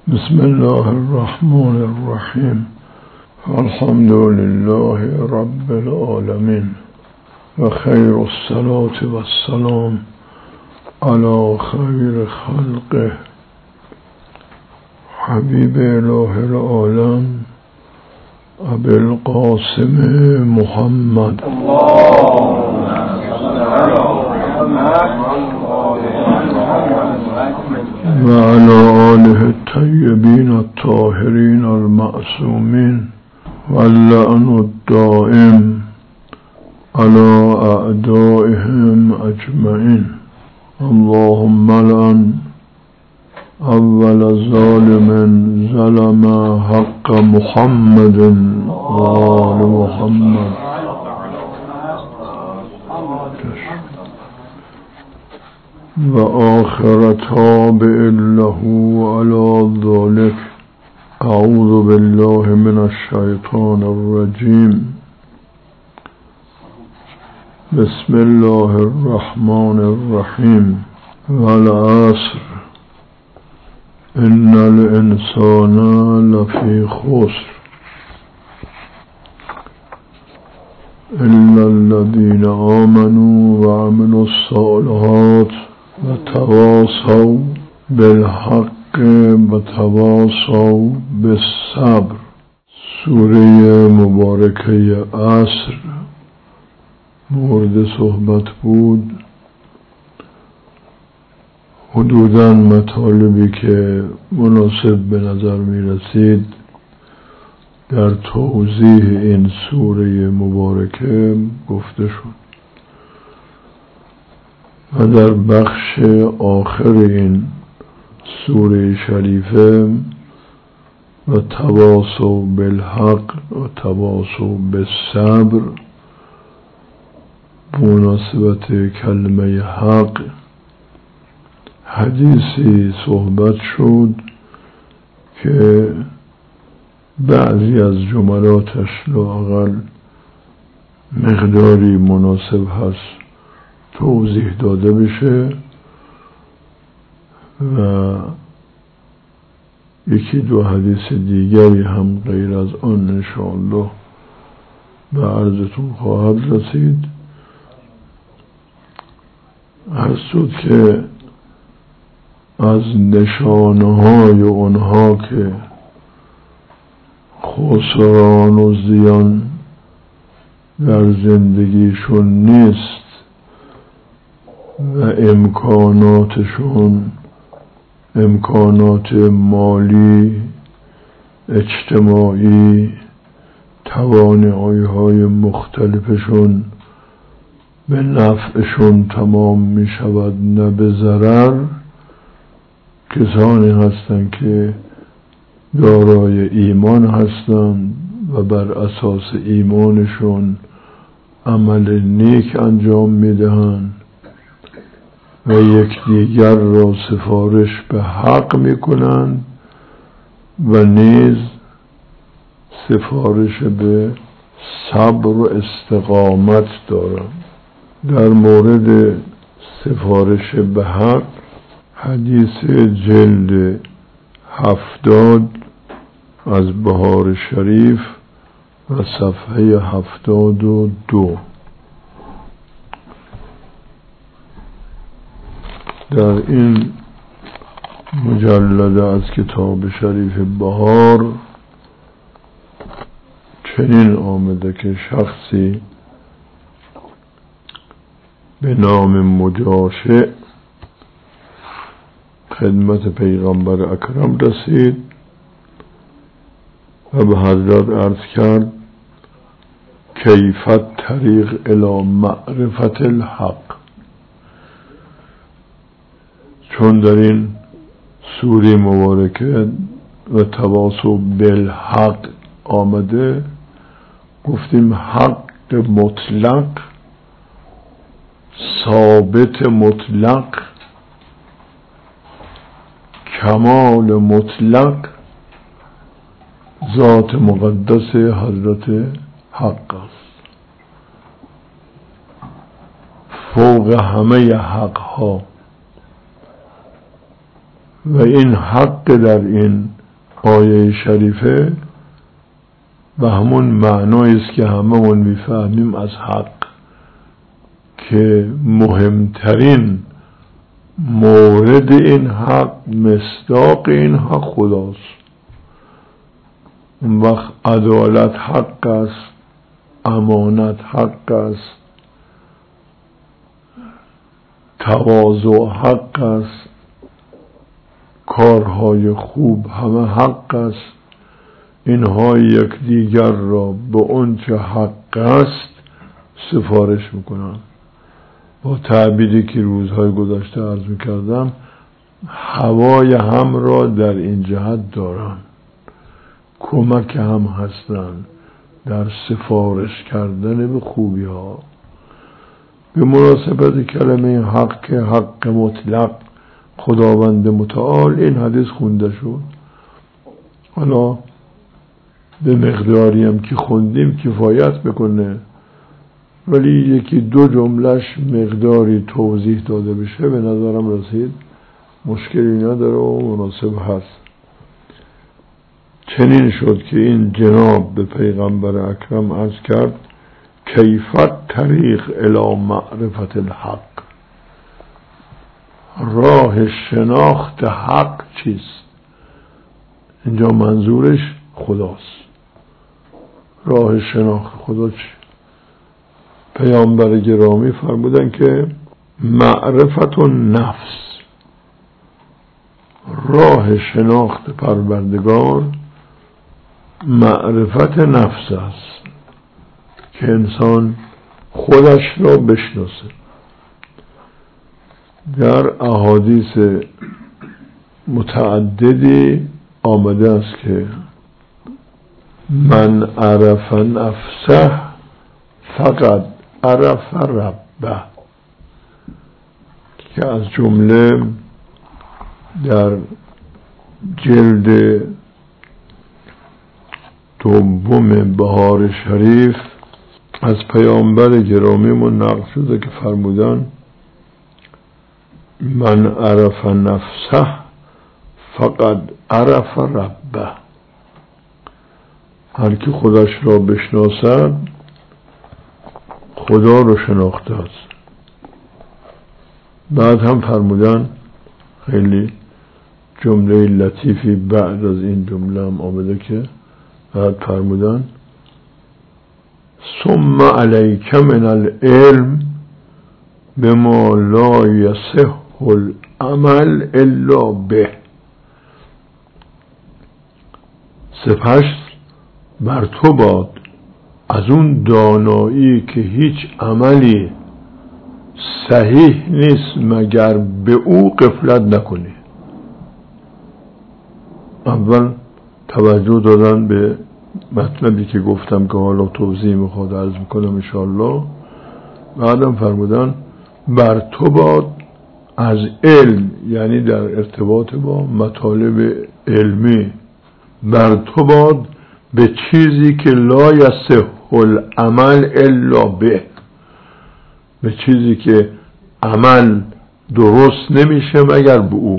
بسم الله الرحمن الرحیم. الحمد لله رب العالمین و خیر الصلاة و السلام علی خیر خلقه حبیب اله العالم ابی القاسم محمد و علی آله الطیبین الطاهرین المعصومین و اللعن الدائم علی اعدائهم اجمعین. اللهم لعن اول ظالم ظلم حق محمد و آل محمد و آخر تابع له علی ذلك. اعوذ بالله من الشیطان الرجیم. بسم الله الرحمن الرحیم. والعصر ان الانسان لفی خسر الا الذين آمنوا وعملوا الصالحات وتواصوا بالحق وتواصوا بالصبر. سوره مبارکه عصر مورد صحبت بود. حدوداً مطالبی که مناسب به نظر می رسید در توضیح این سوره مبارکه گفته شد و در بخش آخر این سوره شریفه و تواصوا بالحق و تواصوا بالصبر مناسبت کلمه حق حدیثی صحبت شد که بعضی از جملاتش لااقل مقداری مناسب هست توضیح داده بشه و یکی دو حدیث دیگری هم غیر از آن انشاءالله به عرضتون خواهد رسید. عرض شد که از نشانه‌های اونها که خسران و زیان در زندگیشون نیست و امکاناتشون امکانات مالی اجتماعی توانایی‌های مختلفشون به نفعشون تمام می شود نه به ضرر، کسانی هستند که دارای ایمان هستند و بر اساس ایمانشون عمل نیک انجام میدهند و یکدیگر را سفارش به حق میکنند و نیز سفارش به صبر و استقامت دارند. در مورد سفارش به حق حدیث جلد 70 از بهار شریف و صفحه 72 در این مجلد از کتاب شریف بهار چنین آمده که شخصی به نام مجاشع خدمت پیغمبر اکرم رسید و به حضرت عرض کرد کیفت طریق الی معرفت الحق. چون در این سوره مبارکه و تواصوا بالحق آمده گفتیم حق مطلق ثابت مطلق کمال مطلق ذات مقدس حضرت حق است. فوق همه حق ها و این حق در این آیه شریفه و همون معنایی است که هممون میفهمیم از حق، که مهمترین مورد این حق، مصداق این حق خداست. اون وقت عدالت حق است، امانت حق است، تواضع حق است، کارهای خوب همه حق است. اینها یکدیگر را به اون چه حق است سفارش میکنند. با تعبیری که روزهای گذشته عرض میکردم، هوای هم را در این جهت دارند، کمک هم هستند در سفارش کردن به خوبی ها. به مناسبت کلمه حق که حق مطلق خداوند متعال، این حدیث خونده شد. حالا به مقداری هم که خوندیم کفایت بکنه، ولی یکی دو جملش مقداری توضیح داده بشه به نظرم رسید مشکلی نداره و مناسب هست. چنین شد که این جناب به پیغمبر اکرم عرض کرد کیفت طریق الی معرفت الحق، راه شناخت حق چیست؟ اینجا منظورش خداست. راه شناخت خدا چی؟ پیامبر گرامی فرمودن که معرفت النفس، راه شناخت پروردگار معرفت نفس است، که انسان خودش را بشناسه. در احادیث متعددی آمده است که من عرف نفسه فقط عرف ربه، که از جمله در جلد دوم بهار شریف از پیامبر گرامیمون نقل شده که فرمودن من عرف نفسه فقط عرف ربه، هر کی خودش را بشناسد خدا رو شناخته است. بعد هم فرمودن خیلی جمله لطیفی بعد از این جمله هم آمده که بعد فرمودن ثم علیک من العلم بما لا یصح العمل الا به، سپس بر تو باد از اون دانایی که هیچ عملی صحیح نیست مگر به او غفلت نکنی. اول توجه دادن به مطلبی که گفتم که حالا توضیح میخواد عرض میکنم انشاءالله. بعدم فرمودن بر تو باد از علم، یعنی در ارتباط با مطالب علمی، بر تو باد به چیزی که لا یصح العمل الا به، به چیزی که عمل درست نمیشه مگر به او،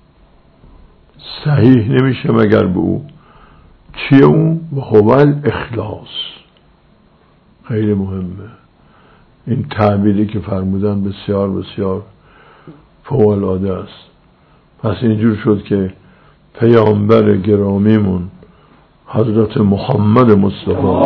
صحیح نمیشه مگر به او. چیه اون؟ و هو الاخلاص. خیلی مهمه این تعبیری که فرمودن، بسیار بسیار فوق العاده است. پس اینجور شد که پیامبر گرامیمون حضرت محمد مصطفی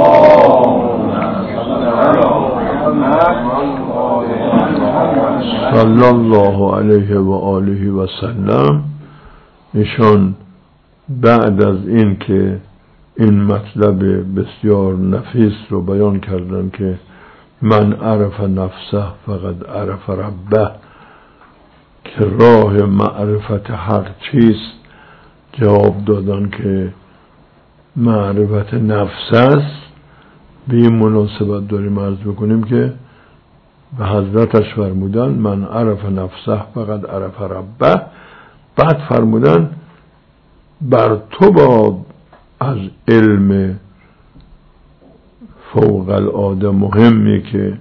صلی الله علیه و آله و سلم، ایشان بعد از این که این مطلب بسیار نفیس رو بیان کردن که من عرف نفسه فقط عرف ربه، که راه معرفت حق چیست؟ جواب دادن که معرفت نفس است. به این مناسبت داریم عرض بکنیم که به حضرتش فرمودن من عرف نفسه فقط عرف ربه، بعد فرمودن بر تو باد از علم فوق العاده مهمی که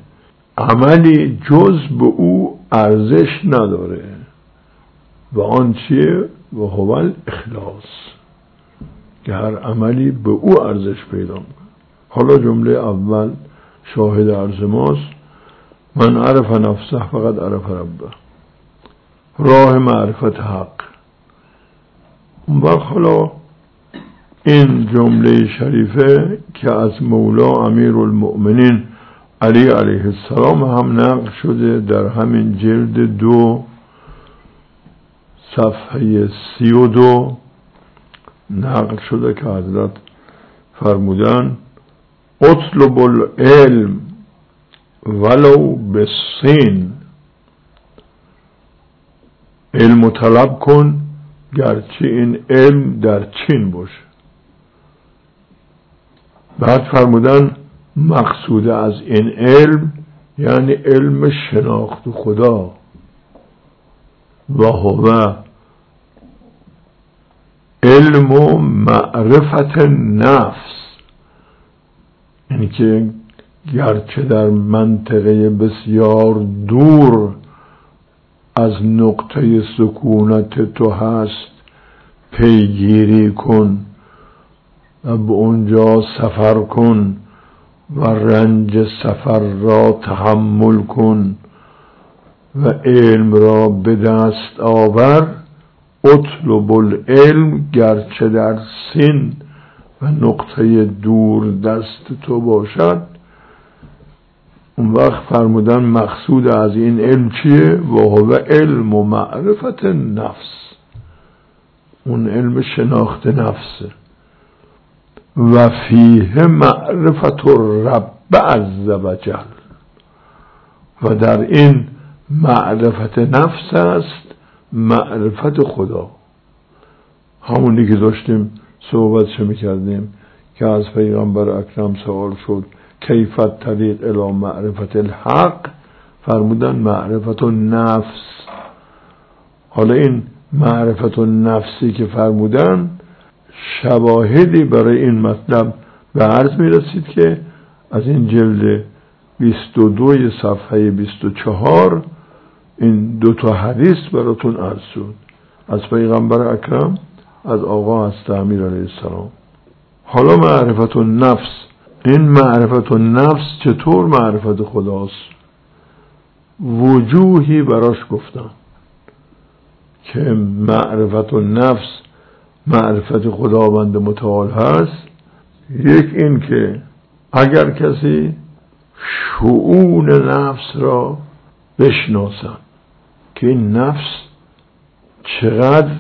عملی جز به او ارزش نداره، و آن چیه؟ و هو الاخلاص، که هر عملی به او ارزش پیدا میکنه. حالا جمله اول شاهد عرض ماست: من عرف نفسه فقط عرف ربه، راه معرفت حق. اون وقت حالا این جمله شریفه که از مولا امیر المؤمنین علی علیه السلام هم نقل شده در همین جلد 2 صفحه 32 نقل شده که حضرت فرمودن: اطلب العلم ولو بالصین، علم طلب کن گرچه این علم در چین باشه. بعد فرمودن مقصود از این علم یعنی علم شناخت خدا، و هو علم و معرفت نفس، یعنی که گرچه در منطقه بسیار دور از نقطه سکونت تو هست پیگیری کن و به اونجا سفر کن و رنج سفر را تحمل کن و علم را به دست آور. اطلب العلم گرچه در سین و نقطه دور دست تو باشد. اون وقت فرمودن مقصود از این علم چیه؟ و هو علم و معرفت نفس، اون علم شناخت نفسه. و فیه معرفت الرب عز وجل، و در این معرفت نفس است معرفت خدا. همونی که داشتیم صحبتش میکردیم که از پیغمبر اکرم سوال شد کیف الطریق الی معرفت الحق، فرمودن معرفت النفس. حالا این معرفت النفسی که فرمودن شواهدی برای این مطلب به عرض میرسید که از این جلد 22 صفحه 24 این 2 حدیث براتون عرض شد از پیغمبر اکرم، از آقا حضرت امیر علیه السلام. حالا معرفت النفس، این معرفت النفس چطور معرفت خداست؟ وجوهی براش گفتم که معرفت النفس معرفت خداوند متعال هست. یک این که اگر کسی شؤون نفس را بشناسد که این نفس چقدر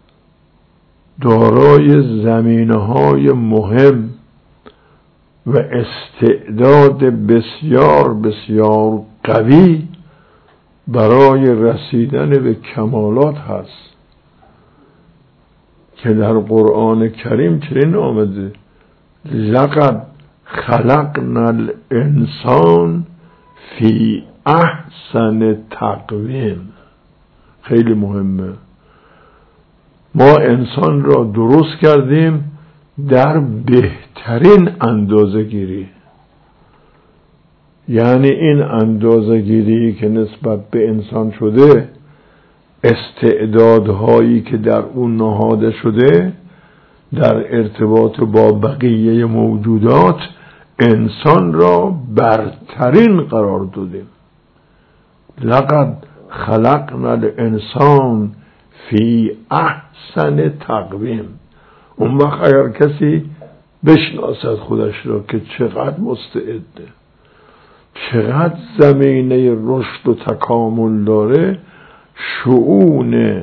دارای زمینه‌های مهم و استعداد بسیار بسیار قوی برای رسیدن به کمالات هست که در قرآن کریم چنین آمده: لقد خلقنا الانسان فی احسن تقویم. خیلی مهمه، ما انسان را درست کردیم در بهترین اندازه گیری. یعنی این اندازه گیری که نسبت به انسان شده، استعدادهایی که در اون نهاده شده در ارتباط با بقیه موجودات، انسان را برترین قرار دادیم. لقد خلقنا الانسان فی احسن تقویم. اون وقت اگر کسی بشناسد خودش را که چقدر مستعده، چقدر زمینه رشد و تکامل داره، شؤون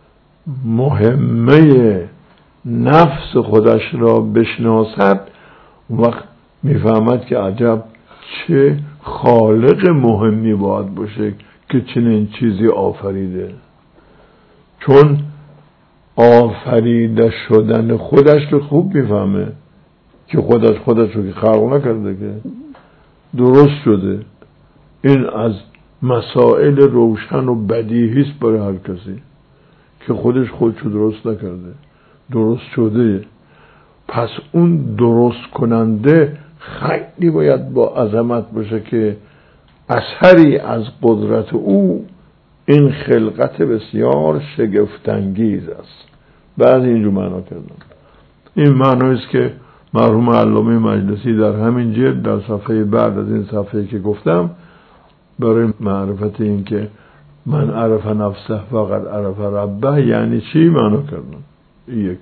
مهمه نفس خودش را بشناسد، اون وقت میفهمد که عجب چه خالق مهمی باید باشه که چنین چیزی آفریده. چون آفریده شدن خودش رو خوب میفهمه که خودش رو که خلق نکرده، که درست شده. این از مسائل روشن و بدیهی است برای هر کسی که خودشو درست نکرده، درست شده. پس اون درست کننده خیلی باید با عظمت باشه که اثری از قدرت او این خلقت بسیار شگفت‌انگیز است. بعد اینجور معنا کردم. این معنایست که مرحوم علامه مجلسی در همین جلد در صفحه بعد از این صفحه که گفتم برای معرفت این که من عرف نفسه فقط عرف ربه یعنی چی معنا کردم. یک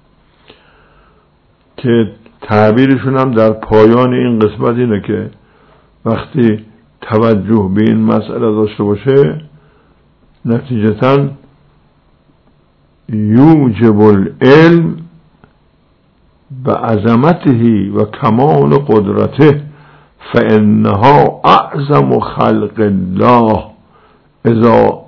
که تعبیرشون هم در پایان این قسمت اینه که وقتی توجه به این مسئله داشته باشه نتیجتاً یوجب العلم بعظمته و کمال قدرته فانها اعظم خلق الله اذا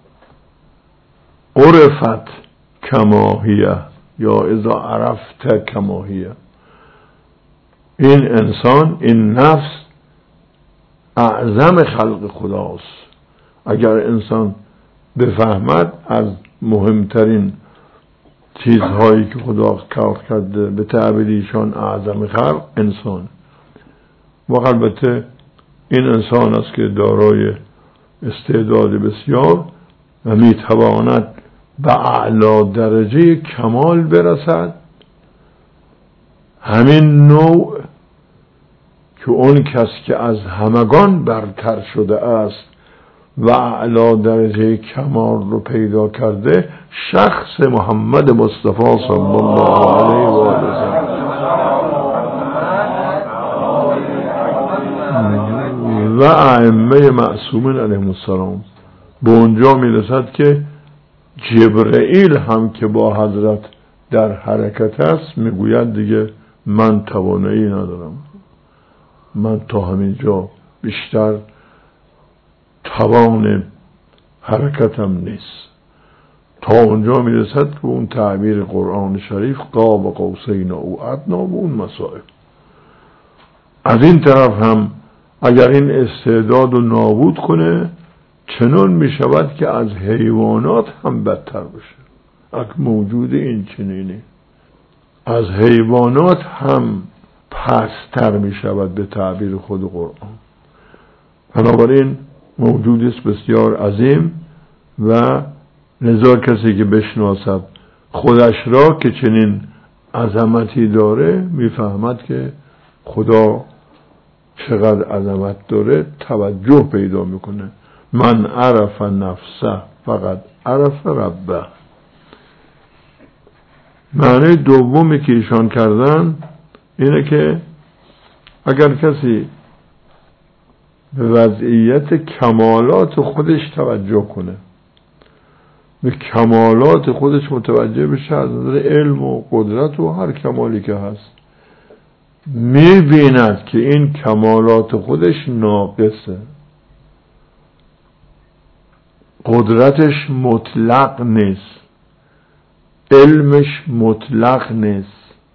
عرفت کما هی یا اذا عرفت کما هی. این انسان، این نفس اعظم خلق خداست. اگر انسان بفهمد از مهمترین چیزهایی که خدا کار کرده به تعبیر ایشان اعظم خلق انسان، و البته این انسان است که دارای استعداد بسیار و میتواند به اعلی درجه کمال برسد. همین نوع که اون کس که از همگان برتر شده است و اعلی درجه کمال رو پیدا کرده شخص محمد مصطفی صلی الله علیه و آله و ائمه معصومین علیهم السلام. به اونجا میرسد که جبرئیل هم که با حضرت در حرکت است میگوید دیگه من توانایی ندارم، من تا همینجا بیشتر توان حرکتم نیست. تا اونجا میرسد که اون تعبیر قرآن شریف قاب قوسین او ادنا و اون مسائل. از این طرف هم اگر این استعداد رو نابود کنه چنان میشود که از حیوانات هم بدتر بشه. اگه موجود این چنینی از حیوانات هم پستر میشود به تعبیر خود قرآن. بنابراین موجودی است بسیار عظیم و لذا کسی که بشناسد خودش را که چنین عظمتی داره میفهمد که خدا چقدر عظمت داره، توجه پیدا میکنه. من عرف نفسه فقط عرف ربه. معنی دومی که ایشان کردن اینه که اگر کسی به وضعیت کمالات خودش توجه کنه، به کمالات خودش متوجه بشه از نظر علم و قدرت و هر کمالی که هست، میبیند که این کمالات خودش ناقصه، قدرتش مطلق نیست، علمش مطلق نیست،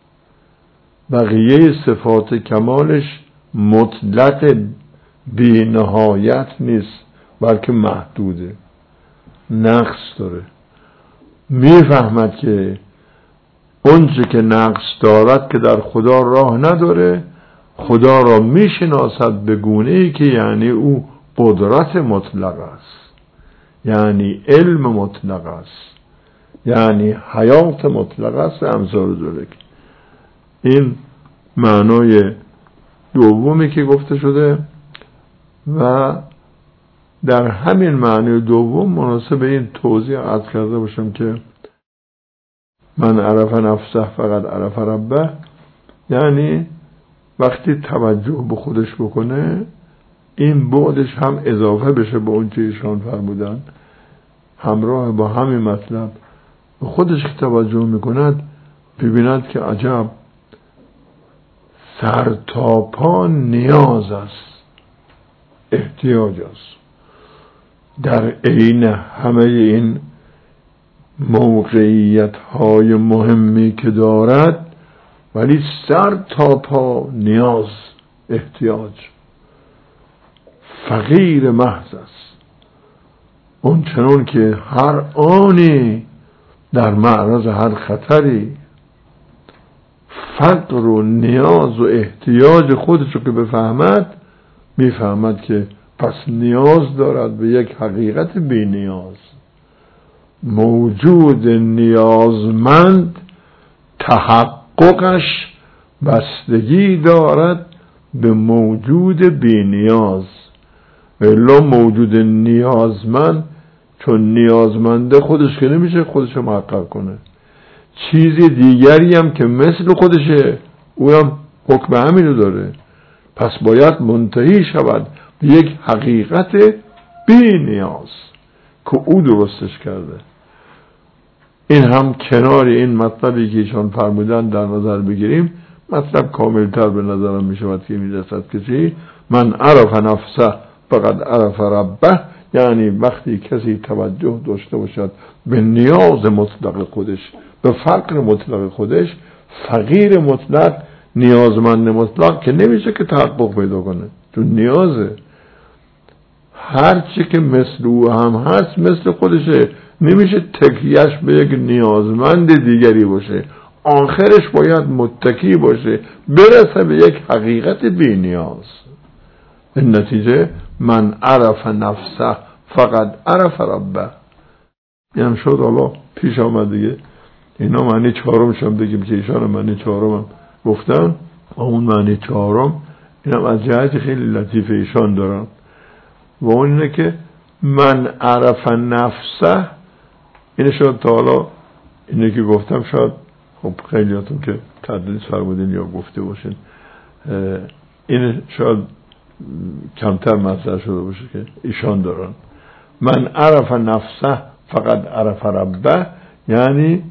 بقیه صفات کمالش مطلق بی نهایت نیست بلکه محدوده، نقص داره. میفهمد که اونچه که نقص دارد که در خدا راه نداره، خدا را میشناسد به گونه‌ای که یعنی او قدرت مطلق است، یعنی علم مطلق است، یعنی حیات مطلق است. امثال ذلک. این معنای دومی که گفته شده و در همین معنی دوم مناسب این توضیح عرض کرده باشم که من عرف نفسه فقط عرف ربه، یعنی وقتی توجه به خودش بکنه این بعدش هم اضافه بشه به اون چه ایشان فرمودن، همراه با همین مطلب به خودش که توجه میکند ببیند که عجب سر تا پا نیاز است، احتیاج است. در عین همه این موقعیت های مهمی که دارد ولی سر تا پا نیاز، احتیاج، فقیر محض است. اون چنون که هر آنی در معرض هر خطری فقر و نیاز و احتیاج خودشو که بفهمد میفهمد که پس نیاز دارد به یک حقیقت بی نیاز. موجود نیازمند تحققش بستگی دارد به موجود بی نیاز. الا موجود نیازمند چون نیازمنده خودش که نمیشه خودش محقق کنه، چیزی دیگری هم که مثل خودشه او هم حکم همینو داره، پس باید منتهی شود به یک حقیقت بی نیاز که او درستش کرده. این هم کنار این مطلبی که ایشان فرمودن در نظر بگیریم، مطلب کاملتر به نظرم می شود که میرسد که چی؟ من عرف نفسه فقط عرف ربه، یعنی وقتی کسی توجه داشته باشد به نیاز مطلق خودش، به فقر مطلق خودش، فقیر مطلق، نیازمند مطلق که نمیشه که تحقق پیدا کنه چون نیازه، هرچی که مثل او هم هست مثل خودشه، نمیشه تکیهش به یک نیازمند دیگری باشه، آخرش باید متکی باشه برسه به یک حقیقت بی نیاز. این نتیجه من عرف نفسه فقط عرف ربه. این شد حالا پیش آمد دیگه، اینا معنی چهارمش هم بگیم که ایشان معنی چهارم هم گفتن، اون معنی چهارم اینم از جهت خیلی لطیف ایشان دارن و اون اینه که من عرف نفسه، اینه شد تا حالا اینه که گفتم شاید خب خیلیاتون که تدریس فرمودین یا گفته باشین این شاید کمتر مطرح شده باشه که ایشان دارن. من عرف نفسه فقط عرف ربه، یعنی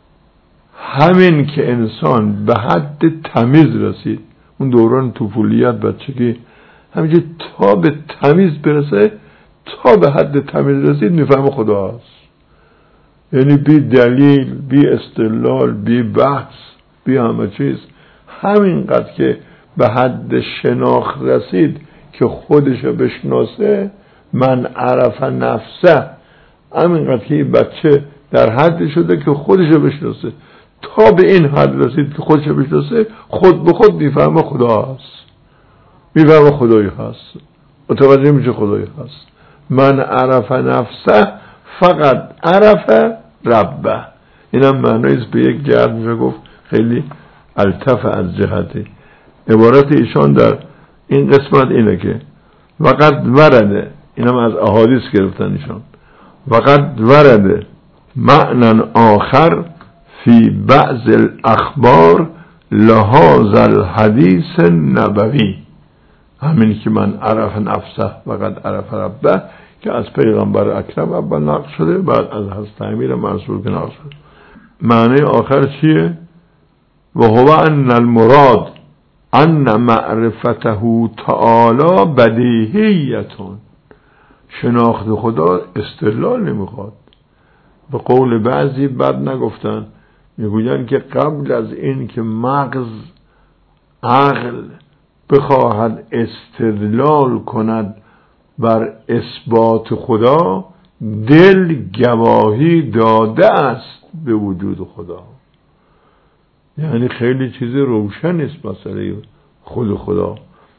همین که انسان به حد تمیز رسید، اون دوران طفولیت بچگی، همینجور تا به تمیز برسه، تا به حد تمیز رسید میفهم خدا هست، یعنی بی دلیل، بی استدلال، بی بحث، بی همه چیز، همینقدر که به حد شناخت رسید که خودشو بشناسه، من عرف نفسه، همینقدر که این بچه در حد شده که خودشو بشناسه، تا به این حد رسید که خودشو بشناسه، خود به خود میفهمه خدا هست، میفهمه خدایی هست، متوجه میشه خدایی هست. من عرف نفسه فقط عرف ربه. اینم معنیست به یک جهت میشه گفت خیلی الطف از جهتی. عبارت ایشان در این قسمت اینه که وقت ورده، اینم از احادیث گرفتن ایشان، وقت ورده معنی آخر فی بعض الاخبار لهذا الحدیث نبوی، همین که من عرف نفسه وقت عرف ربه که از پیغمبر اکرم اول نقل شده، بعد از حضرت امیر منصور که نقل شده. معنی آخر چیه؟ و هو ان المراد ان معرفته تعالی بدیهیتون، شناخت خدا استدلال نمیخواد. به قول بعضی بد نگفتن، میگوین که قبل از این که مغز عقل بخواهد استدلال کند بر اثبات خدا، دل گواهی داده است به وجود خدا. یعنی خیلی چیز روشن است مسئله خود خدا.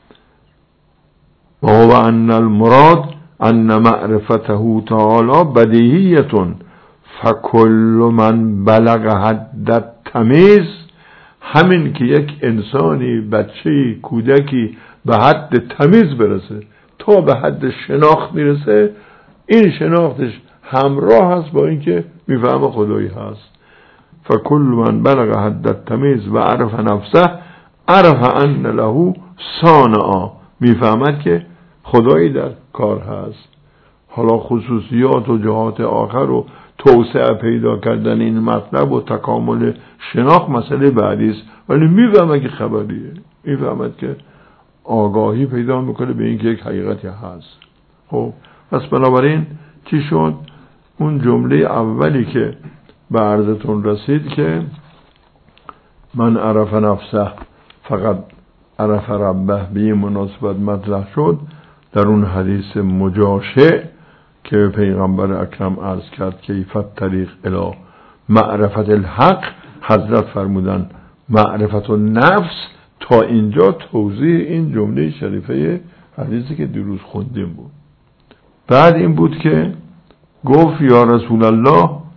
و هو ان المراد ان معرفته تعالی بدیهیتون فکل من بلغ حد تمیز، همین که یک انسانی، بچه‌ای، کودکی به حد تمیز برسه، تا به حد شناخت میرسه، این شناختش همراه هست با اینکه میفهمه خدایی هست. فکل من بلغ حد تمیز و عرف نفسه عرف ان له صانعا، میفهمد که خدایی در کار هست. حالا خصوصیات و جهات آخر و توسعه پیدا کردن این مطلب و تکامل شناخت مسئله بعدی است، ولی میفهمه که خبریه، میفهمد که آگاهی پیدا میکنه به اینکه یک حقیقتی هست. خب پس بنابراین چی شد؟ اون جمله اولی که به عرضتون رسید که من عرف نفسه فقط عرف ربه، به این مناسبت مطرح شد در اون حدیث مجاشع که پیغمبر اکرم عرض کرد کیفت طریق الی معرفت الحق، حضرت فرمودن معرفت النفس. تا اینجا توضیح این جمله شریفه حدیثی که دیروز خوندیم بود. بعد این بود که گفت یا رسول الله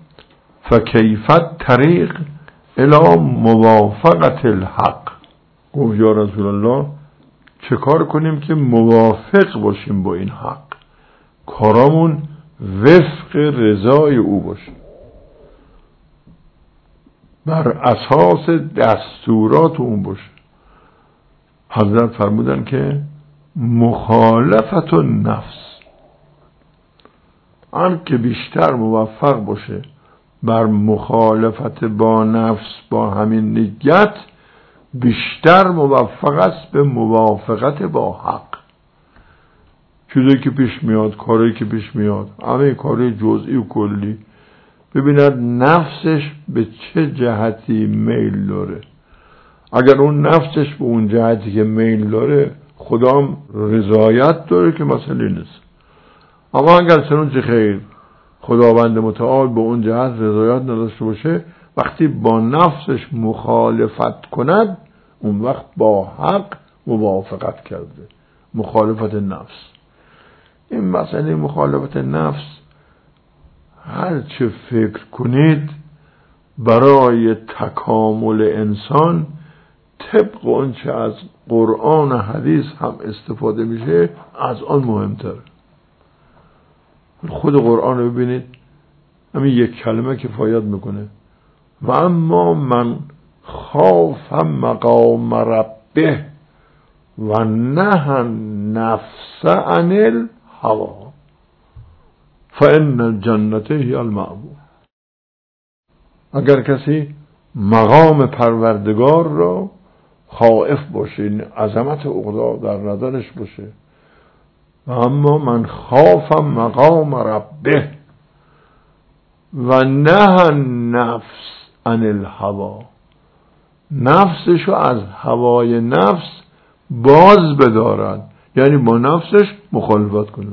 فکیفت طریق الی موافقت الحق. گفت یا رسول الله چه کار کنیم که موافق باشیم با این حق، کارامون وفق رضای او باشه، بر اساس دستورات اون باشه. حضرت فرمودن که مخالفت النفس، هر که بیشتر موفق باشه بر مخالفت با نفس با همین نیت، بیشتر موفق است به موافقت با حق. چیزی که پیش میاد، کاری که پیش میاد، همه کاری جزئی و کلی، ببیند نفسش به چه جهتی میل داره. اگر اون نفسش به اون جهتی که میل داره خدام رضایت داره که مسئله نیست. اما اگر چنانچه خیر خداوند متعال به اون جهت رضایت نداشته باشه، وقتی با نفسش مخالفت کند اون وقت با حق موافقت کرده. مخالفت نفس، این مسئله مخالفت نفس هر چه فکر کنید برای تکامل انسان طبق اون چه از قرآن و حدیث هم استفاده میشه از آن مهمتر. خود قرآن رو ببینید، همین یک کلمه کفایت میکنه. و اما من خاف مقام ربه و نهى نفس عن الهوى فإن الجنة هي المأوى. اگر کسی مقام پروردگار را خائف باشه، عظمت عقلا در نظرش باشه، و اما من خاف مقام ربه و نهى نفس عن الهوى، نفسشو از هوای نفس باز بدارد، یعنی با نفسش مخالفت کنه،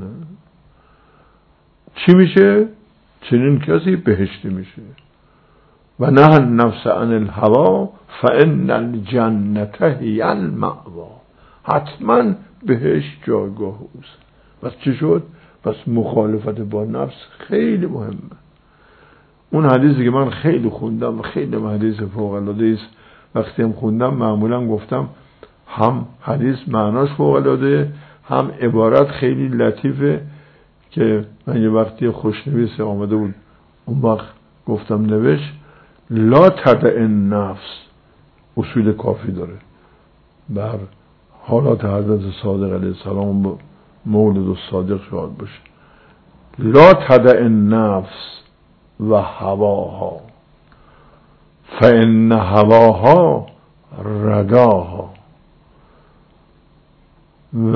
چی میشه؟ چنین کسی بهشتی میشه. و نهى النفس عن الهوى فإن الجنة هي المأوى، حتما بهشت جایگاه اوست. بس چی شد؟ بس مخالفت با نفس خیلی مهمه. اون حدیثی که من خیلی خوندم و خیلی حدیث فوق العاده است، وقتی هم خوندم معمولا گفتم هم حدیث معناش فوق العاده، هم عبارت خیلی لطیفه که من یه وقتی خوشنویس آمده بود اون وقت گفتم نوشت لا تدع النفس، اصول کافی داره بر حالات حضرت صادق علیه السلام، مولد و صادق شاد باشه. لا تدع النفس و هواها فإن هواها رداها، و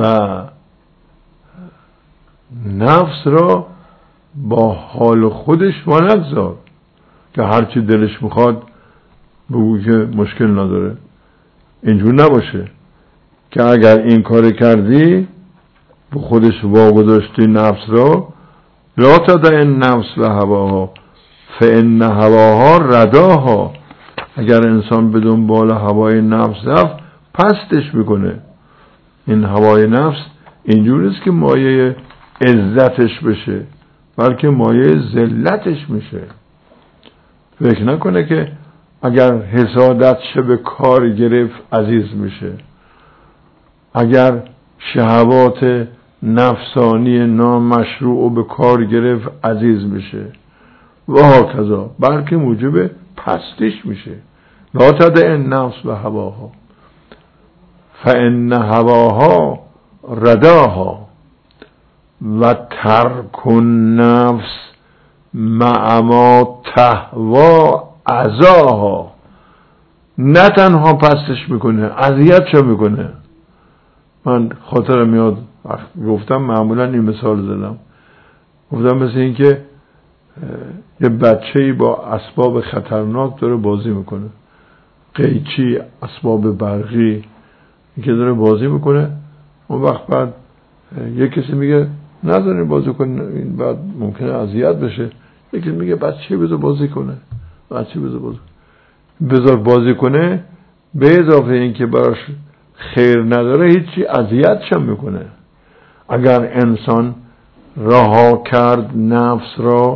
نفس را با حال خودش نگذار که هرچی دلش میخواد بگو که مشکل نداره. اینجور نباشه که اگر این کار کردی به خودش واگذاشتی نفس را، لا تدع النفس و هواها فإن هواها رداها، اگر انسان به دنبال هوای نفس رفت پستش میکنه. این هوای نفس اینجور نیست که مایه عزتش بشه، بلکه مایه ذلتش میشه. فکر نکنه که اگر حسادت شه به کار گرفت عزیز میشه، اگر شهوات نفسانی نامشروع به کار گرفت عزیز میشه و هکذا، بلکه موجب پستیش میشه. لا تدع النفس و هواها فإن هواها رداها و ترک النفس مع ما تهوی عزاها. نه تنها پستش میکنه، اذیتش میکنه. من خاطرم میاد گفتم معمولا این مثال زدم، گفتم مثل این که یه بچه‌ای با اسباب خطرناک داره بازی میکنه، قیچی، اسباب برقی که داره بازی میکنه. اون وقت بعد یه کسی میگه نذارین بازی کنه، این بعد ممکنه اذیت بشه. یکی میگه بچه بذار بازی کنه، بچه بذار بازی کنه، به اضافه این که براش خیر نداره هیچی اذیتش هم میکنه. اگر انسان رها کرد نفس را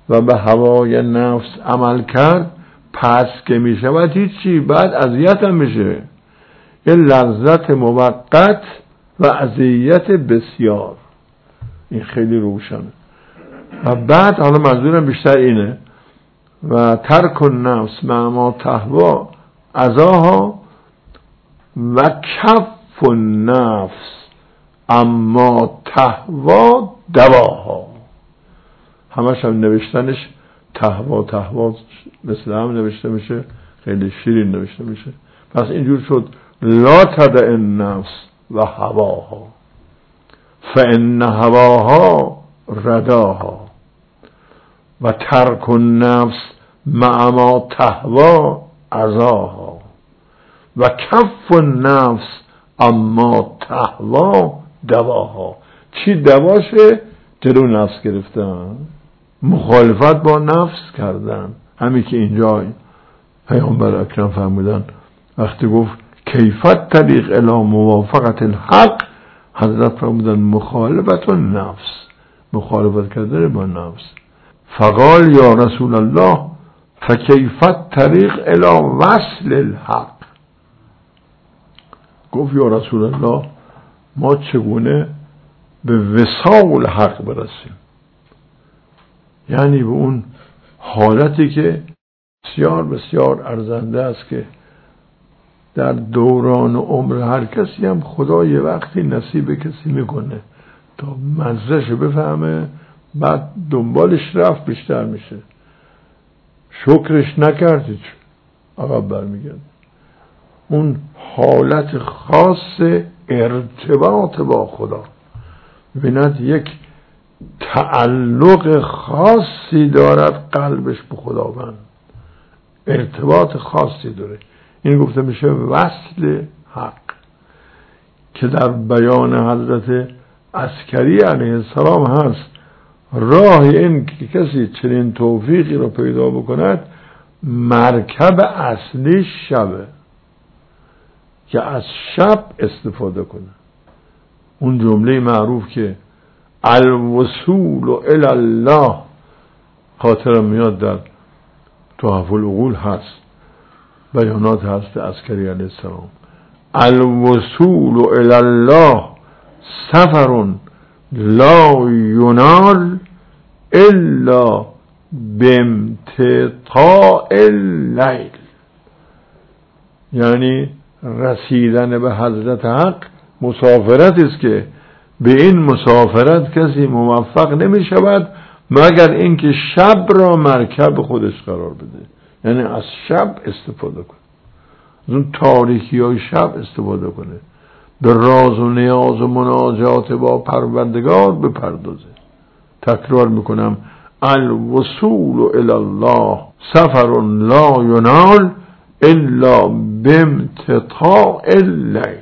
و به هوای نفس عمل کرد، پس که می شود هیچی، بعد اذیت هم میشه. یه لذت موقت و اذیت بسیار. این خیلی روشنه. و بعد حالا منظورم بیشتر اینه و ترک النفس مع ما تهوا عزاها و کف النفس اما تهوا دواها. همش هم نوشتنش تهوا مثل هم نوشته میشه، خیلی شیرین نوشته میشه. پس اینجور شد لا تدع النفس و هواها فان هواها رداها و ترک النفس مع ما تهوا عزاها و کف النفس اما تهوا دواها. چی دواشه؟ جلو نفس گرفتن، مخالفت با نفس کردن. همین که اینجا پیامبر اکرم فرمودن وقتی گفت کیفت طریق الی موافقت الحق، حضرت فرمودن مخالفت النفس، مخالفت کردن با نفس. فقال یا رسول الله فکیفت طریق الی وصل الحق. گفت یا رسول الله ما چگونه به وصال حق برسیم؟ یعنی به اون حالتی که بسیار بسیار ارزنده است که در دوران عمر هر کسی هم خدا یه وقتی نصیب کسی میکنه تا مزهش بفهمه، بعد دنبالش رفت بیشتر میشه، شکرش نکردی عقب برمیگرد. اون حالت خاص ارتباط با خدا، ببیند یک تعلق خاصی دارد قلبش به خداوند، ارتباط خاصی داره. این گفته میشه وصل حق که در بیان حضرت عسکری علیه السلام هست. راه این که کسی چنین توفیقی رو پیدا بکند، مرکب اصلی شبه که از شب استفاده کنه. اون جمله معروف که الوصول الی الله، خاطرم میاد در تحف العقول هست، بیانات هست عسکری علیه السلام، الوصول الی الله سفر لا ینال الا بامتطاع اللیل. یعنی رسیدن به حضرت حق مسافرت است که به این مسافرت کسی موفق نمی شود مگر اینکه شب را مرکب خودش قرار بده. یعنی از شب استفاده کنه، از اون تاریکی های شب استفاده کنه، به راز و نیاز و مناجات با پروردگار بپردازه. تکرار میکنم الوصول الی الله سفر لا ینال الا بامتطاع اللیل.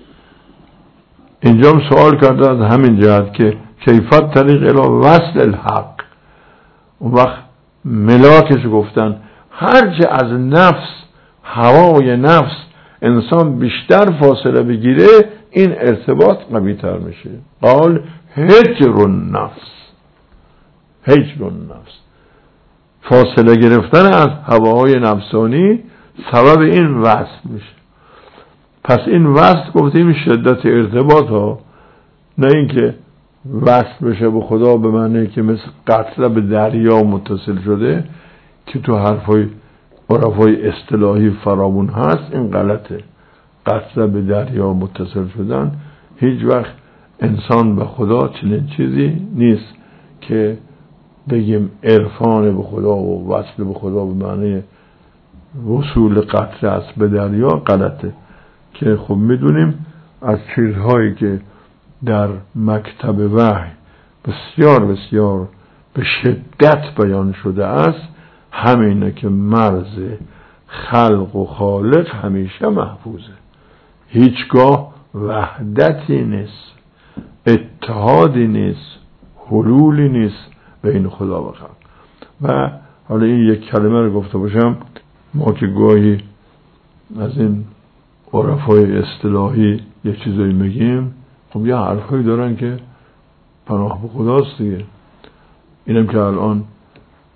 اینجا هم سوال کرده از همین جهت که کیفت طریق الی وصل الحق. اون وقت ملاکش گفتن هرچه از نفس، هوای نفس انسان بیشتر فاصله بگیره، این ارتباط قوی تر میشه. قال هجر النفس، هجر النفس، فاصله گرفتن از هواهای نفسانی سبب این وصل میشه. پس این وصل گفتیم شدت ارتباط ها، نه اینکه وصل بشه به خدا به معنی که مثل قطره به دریا متصل شده که تو حرفای عرفای اصطلاحی فراوون هست. این غلطه. قطره به دریا متصل شدن هیچ وقت انسان به خدا چنین چیزی نیست که بگیم عرفان به خدا و وصل به خدا به معنی وصول قطره است به دریا. غلطه. که خب میدونیم از چیزهایی که در مکتب وحی بسیار بسیار به شدت بیان شده است همینه که مرز خلق و خالق همیشه محفوظه، هیچگاه وحدتی نیست، اتحادی نیست، حلولی نیست بین خدا و خلق. و حالا این یک کلمه رو گفته باشم، ما که گاهی از این عرفای اصطلاحی یه چیزایی میگیم، خب یه حرفایی دارن که پناه به خداست دیگه. اینم که الان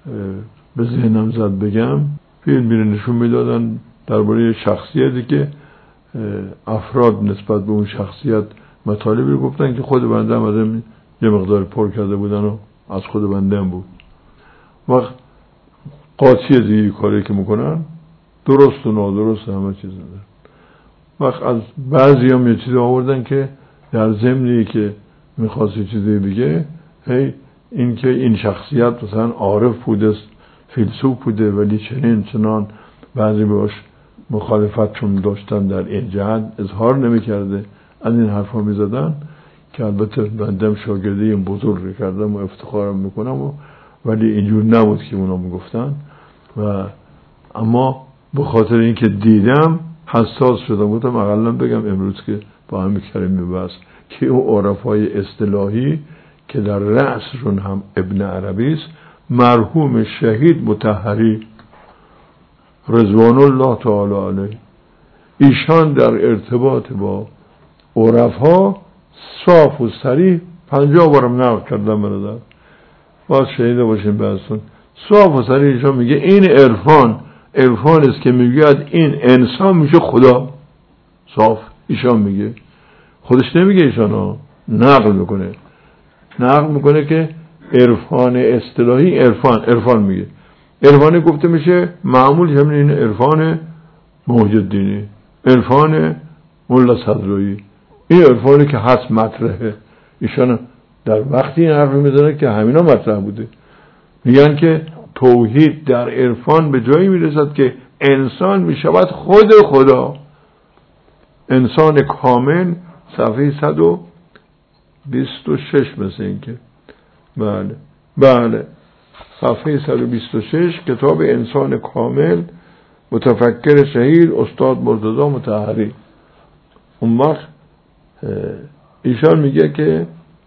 به ذهنم زد بگم، فیلم نشون میدادن درباره شخصیتی که افراد نسبت به اون شخصیت مطالبی رو گفتن که خود بنده هم یه مقدار پر کرده بودن و از خود بنده هم بود. وقت قاطی دیگه کاری که میکنن درست و نادرست همه چیز میدن. وقت از بعضی هم یه چیزی آوردن که در ضمنی که میخواست یه چیزی بگه، هی این که این شخصیت مثلا عارف بوده، فیلسوف بوده، ولی چنین چنان بعضی باش مخالفت چون داشتن در این جهت اظهار نمیکرده، از این حرفا میزدن که البته بندم شاگرده این بزرگ کردم و افتخارم میکنم ولی اینجور نبود که اونا میگفتن. و اما به خاطر اینکه دیدم حساس شدم، گفتم اقلا بگم امروز که با هم کلمه بس که او عرفای اصطلاحی که در رأسشون هم ابن عربی است، مرحوم شهید مطهری رضوان الله تعالی علیه، ایشان در ارتباط با عرفا صاف و صریح 50 بارم نقل کردم برادر، باز شهیده باشین بهتون، صاف و صریح ایشان میگه این عرفان است که میگوید این انسان میشه خدا. صاف ایشان میگه، خودش نمیگه، ایشان نقل میکنه که عرفان اصطلاحی عرفان میگه. عرفانی گفته میشه معمول همین این عرفان محی الدینی، عرفان ملا صدرایی، این عرفانی که هست مطرحه. ایشان در وقتی این حرف میزنه که همینا مطرح بوده، میگن که توحید در عرفان به جایی میرسد که انسان میشود خود خدا. انسان کامل، صفحه 126 مثل این که بله صفحه 126 کتاب انسان کامل، متفکر شهیر استاد مرتضی مطهری. اون وقت ایشان میگه که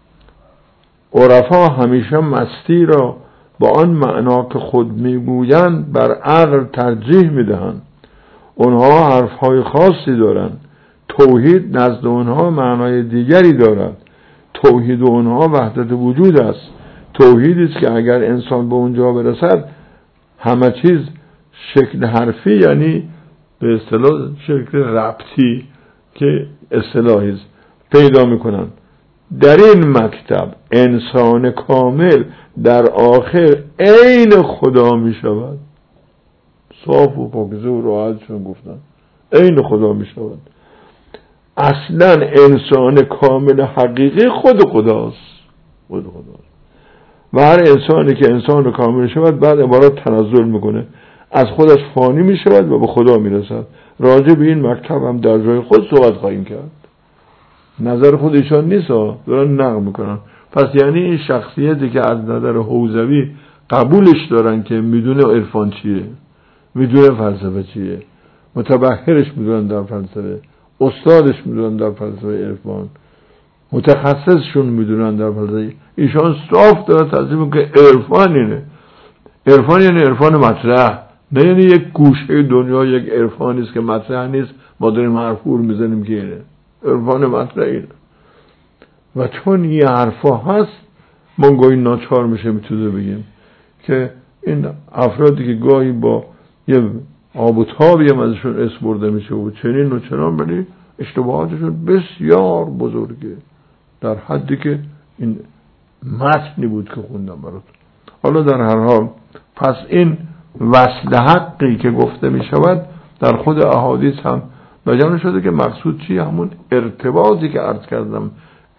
عرفا همیشه مستی را با آن معنا که خود میگویند بر عقل ترجیح میدهند. اونها حرفهای خاصی دارند. توحید نزد اونها معنای دیگری دارد. توحید اونها وحدت وجود است. توحیدی است که اگر انسان به اونجا برسد همه چیز شکل حرفی، یعنی به اصطلاح شکل ربطی که اصطلاحی است، پیدا میکنن. در این مکتب انسان کامل در آخر عین خدا میشود. صاف و پاکیزه و راحتشون گفتن عین خدا میشود. اصلا انسان کامل حقیقی خود خداست. و هر انسانی که انسان کامل شود بعد عبارات تنزل میکنه، از خودش فانی میشود و به خدا میرسد. راجع به این مکتب هم در جای خود صحبت خواهیم کرد. نظر خود ایشان نیست، دارن نقل میکنن. پس یعنی این شخصیتی که از نظر حوزوی قبولش دارن که میدونه عرفان چیه، میدونه فلسفه چیه، متبحرش میدونن در فلسفه، استادش میدونن در فلسفه عرفان، متخصصشون میدونن در فلسفه، ایشان صاف داره تصمیم که عرفان اینه. عرفان یعنی عرفان مطرح، نه یعنی یک گوشه دنیا یک عرفانی است که مطرح نیست ما داریم حرفور میزنیم که اینه. عرفان مطرح اینه. و چون یه حرفا هست ما گاهی ناچار میشه میتونه بگیم که این افرادی که گاهی با یه آب و تابی هم ازشون اسم برده میشه و چنین و چنان، ولی اشتباهاتشون بسیار بزرگه، در حدی که این متنی بود که خوندم براتون. حالا در هر حال پس این وصل حقی که گفته میشود در خود احادیث هم بیان شده که مقصود چی؟ همون ارتباطی که عرض کردم،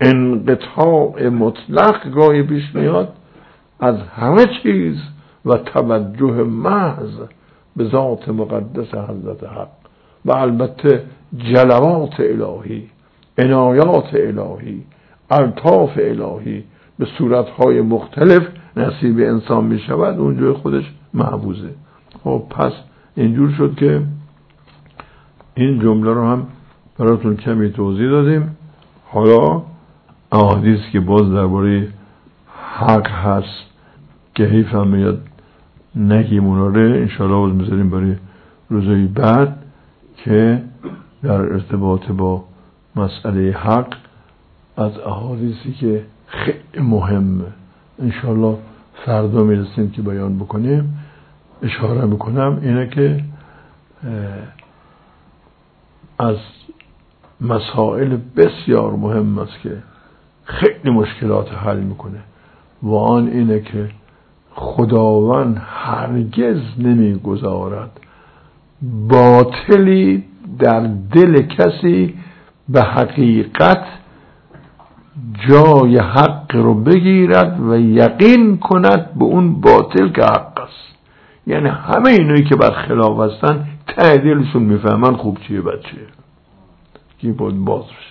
انقطاع مطلق گاهی پیش میاد از همه چیز و توجه محض به ذات مقدس حضرت حق و البته جلوات الهی، عنایات الهی، الطاف الهی به صورتهای مختلف نصیب انسان می شود، اونجای خودش محفوظه. خب پس اینجور شد که این جمله رو هم براتون کمی توضیح دادیم. حالا احادیث که باز درباره حق هست که حیف هم میاد نگیم اونا رو انشاءالله باز میذاریم برای روزهای بعد که در ارتباط با مسئله حق از احادیثی که خیلی مهمه انشاءالله فردا میرسیم که بیان بکنیم اشاره میکنم اینه که از مسائل بسیار مهم است که خیلی مشکلات حل میکنه و آن اینه که خداوند هرگز نمیگذارد باطلی در دل کسی به حقیقت جای حق رو بگیرد و یقین کند به اون باطل که حق است. یعنی همه اینایی که بر خلاف هستن ته دلشون میفهمن خوب چیه بد چیه که باید باز بشه.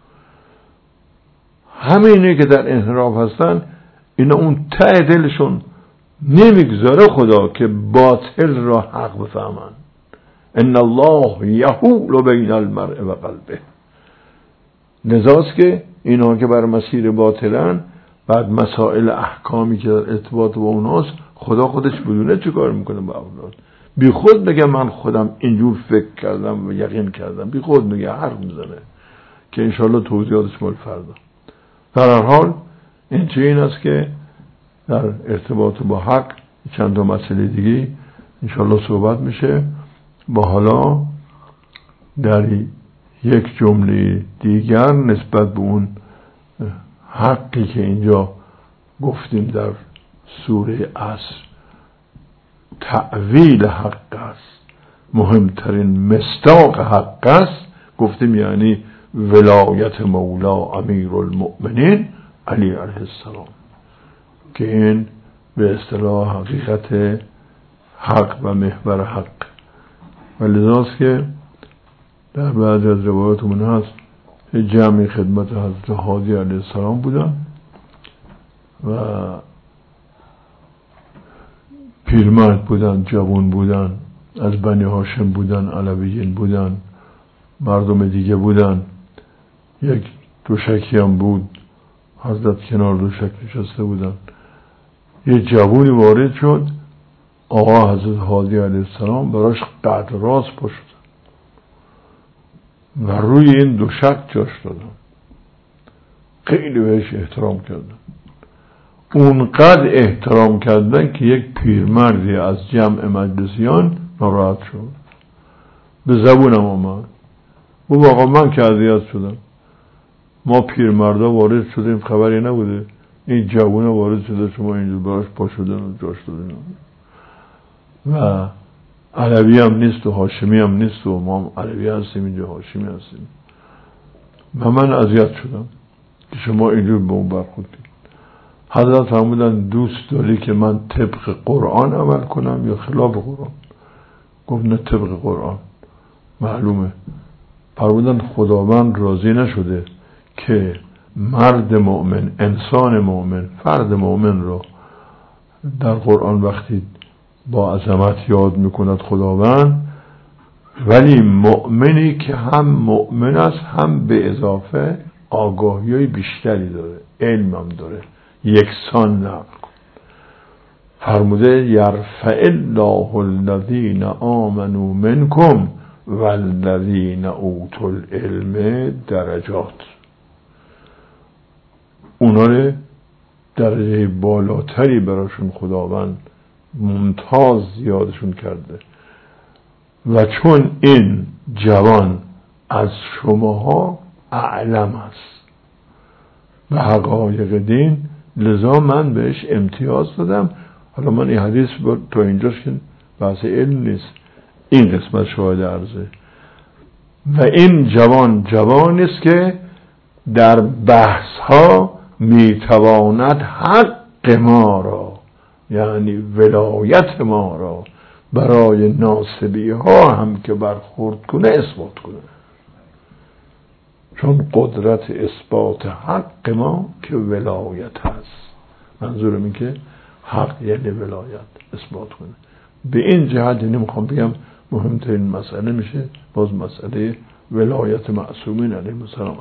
همه اینایی که در انحراف هستن اینا اون ته دلشون نمیگذاره خدا که باطل را حق بفهمن. ان الله یحول بین المرء و قلبه. لذاست که اینا که بر مسیر باطلن بعد مسائل احکامی که در ارتباط با اوناست خدا خودش بدونه چه کار میکنه با اولاد. بی خود بگه من خودم اینجور فکر کردم و یقین کردم، بی خود میگه حرف میزنه که انشاءالله توضیحاتش مال فردا. در هر حال این چه این است که در ارتباط با حق چند تا مسئله دیگه انشاءالله صحبت میشه. با حالا در یک جمله دیگر نسبت به اون حقی که اینجا گفتیم در سوره عصر تعویل حق است، مهمترین مصداق حق است، گفتیم یعنی ولایت مولا امیرالمؤمنین علی علیه السلام که این به اصطلاح حقیقت حق و محور حق. و لذاست که در بعضی از روایاتمون هست جمعی خدمت حضرت هادی علیه السلام بودن و پیرمرد بودن، جوان بودن، از بنی هاشم بودن، علویین بودن، مردم دیگه بودن. یک دوشکی هم بود، حضرت کنار دوشک نشسته بودن. یه جوانی وارد شد، آقا حضرت هادی علیه السلام براش قد راست پا شد و روی این دوشک جاش دادن، خیلی بهش احترام کردن. اونقدر احترام کردن که یک پیرمردی از جمع مجلسیان ناراحت شد، به زبونم آمد او آقا من که اذیت شدم، ما پیرمردا وارد شدیم خبری نبوده، این جوان وارد شده شما اینجور براش پا شدن و جاش دادن و علوی هم نیست و هاشمی هم نیست و ما علوی هستیم اینجا هاشمی هستیم و من اذیت شدم که شما اینجور به اون برخوردید. حضرت فرمودن دوست داری که من طبق قرآن عمل کنم یا خلاف قرآن؟ گفت نه طبق قرآن. معلومه. فرمودن خداوند راضی نشده که مرد مؤمن، انسان مؤمن، فرد مؤمن رو در قرآن وقتی با عظمت یاد میکند خداوند، ولی مؤمنی که هم مؤمن است هم به اضافه آگاهی بیشتری داره، علم هم داره، یکسان نقل. فرموده یرفع الله الذین آمنوا منکم والذین اوتوا العلم درجات. اونا رو درجه بالاتری براشون خداوند ممتاز یادشون کرده و چون این جوان از شماها اعلم است به حقایق دین، لذا من بهش امتیاز دادم. حالا من این حدیث تا اینجاش که بحث علم نیست، این قسمت شاهد عرضه. و این جوان است که در بحث ها میتواند حق ما را، یعنی ولایت ما را برای ناصبی ها هم که برخورد کنه اثبات کنه، چون قدرت اثبات حق ما که ولایت هست. منظورم این که حق یعنی ولایت اثبات کنه. به این جهت یعنی میخوام بگم مهمترین مسئله میشه باز مسئله ولایت معصومین علیهم السلام.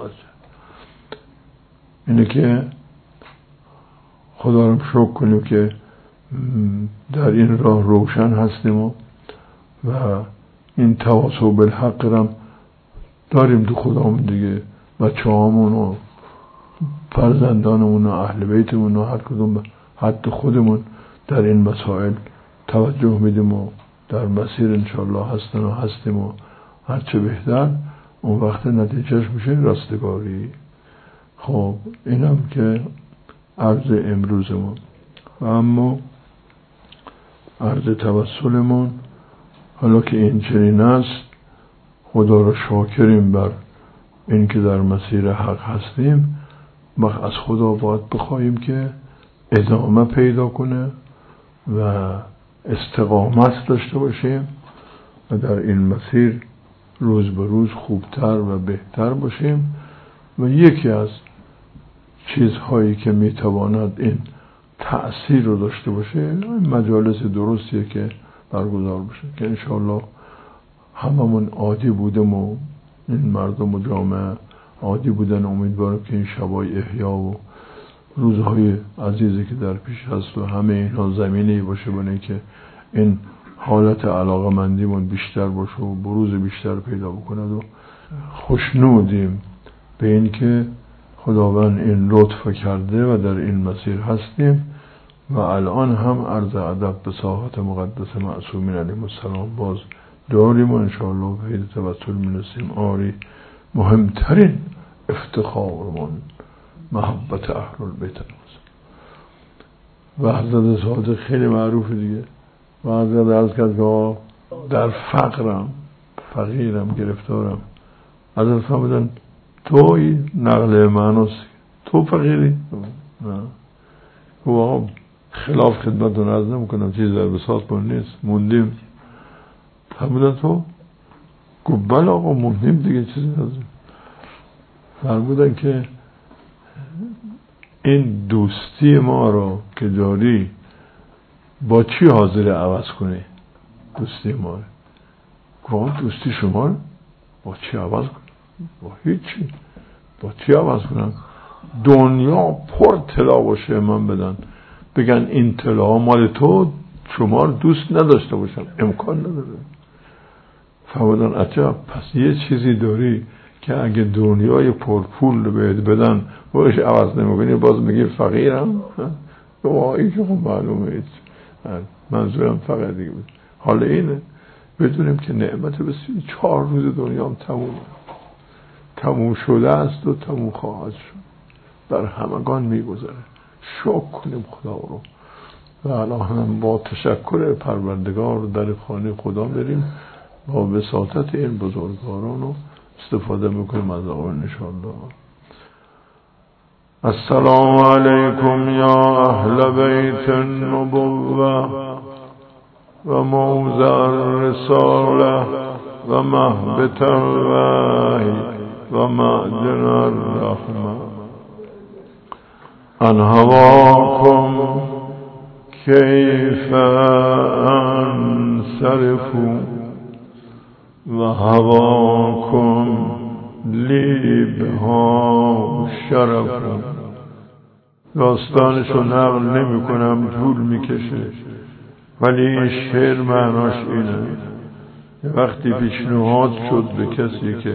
اینه که خدا رو شکر کنیم که در این راه روشن هستیم و این تواصل بالحق رو داریم تو خدامون دیگه. بچه هامون و فرزندانمون و اهل بیتمون و هر کدوم حتی خودمون در این مسائل توجه میدیم و در مسیر انشاءالله هستن و هستیم و هرچه بهتر، اون وقت نتیجهش میشه رستگاری. خب اینم که عرض امروزمون. و اما عرض توسلمون، حالا که این چنین است، خدا را شاکریم بر این که در مسیر حق هستیم، از خدا باید بخواهیم که ادامه پیدا کنه و استقامت داشته باشیم و در این مسیر روز به روز خوبتر و بهتر باشیم. و یکی از چیزهایی که میتواند این تأثیر رو داشته باشه مجالس درستیه که برگزار بشه، که انشاءالله هممون عادی بودیم و این مردم و جامعه عادی بودن. امیدوارم که این شبای احیا و روزهای عزیزی که در پیش هست و همه اینها زمینه‌ای باشه برای که این حالت علاقه‌مندیمون بیشتر باشه و بروز بیشتر پیدا بکنه. و خوشنودیم به این که خداوند این لطف کرده و در این مسیر هستیم و الان هم عرض ادب به ساحت مقدس معصومین علیهم السلام باز داریم و انشاءالله به عید توسل می‌رسیم. آری مهمترین افتخارمون محبت اهل البیت و حضرت صادق خیلی معروف دیگه. و حضرت عرض کرد که در فقیرم گرفتارم. حضرت فرمودن توی نقل معناست، تو فقیری؟ نه. و خلاف خدمتون عرض نمی کنم، چیز در بساط من نیست، موندیم. فرمودن تو؟ گفت بله آقا موندیم دیگه، چیزی نزدیم. فرمودن که این دوستی ما رو که داری با چی حاضر عوض کنی؟ دوستی ما رو. گفت دوستی شما رو با چی عوض کنی؟ با هیچی. با چی عوض کنم؟ دنیا پر طلا باشه من بدن بگن این طلا مال تو، شما رو دوست نداشته باشم، امکان نداره. فرمودن عجب، پس یه چیزی داری که اگه دنیای پرپول بهت بدن باش عوض نمیکنی، باز میگی فقیرم؟ این که خب معلومه منظورم فقط دیگه بود. حالا اینه بدونیم که نعمت بسیاری 4 روز دنیا هم تموم شده است و تموم خواهد شد، در همگان میگذره. شکر کنیم خدا رو و الان هم با تشکر پروردگار در خانه خدا بریم با وساطت این بزرگواران رو استفاده میکنیم از آن انشاءالله. السلام علیکم یا اهل بیت النبوة و موضع الرسالة و مهبط الوحی و معدن الرحمة. ان هواکم کیف انصرفوا و هواکم لیبها شرفوا. داستانشو نقل نمی کنم، طول میکشه، ولی این شعر معناش اینه. وقتی پیشنهاد شد به کسی که